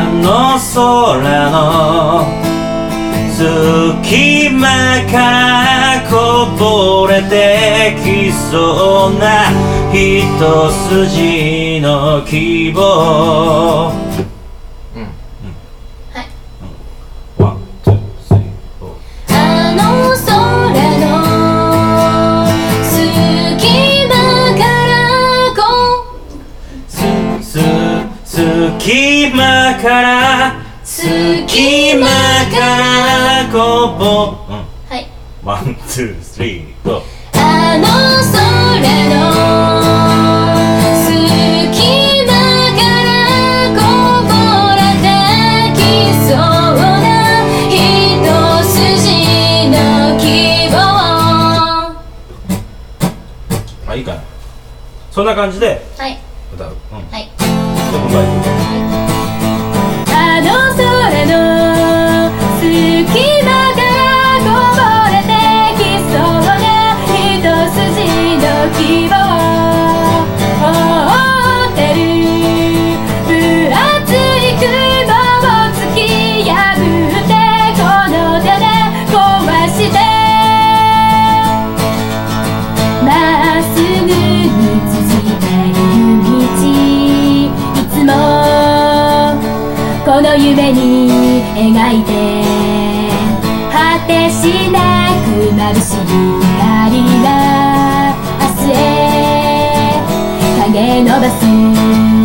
の空の隙間からこぼれてきそうな一筋の希望。ワン、ツー、スリー、フォー。 あの空の隙間から隙間からこぼはい。 ワン、ツー、スリー、フォー。 あの空の隙間からこぼれてきそうな一筋の希望。 あ、いいかな。そんな感じではい歌う。 はい。 じゃあ本番いくよ。 あの空の隙間からこぼれてきそうな一筋の希望を追ってる分厚い雲を突き破ってこの手で壊してまっすぐに続いている道、いつもこの夢に描いて果てしなく眩しい光が明日へ影伸ばす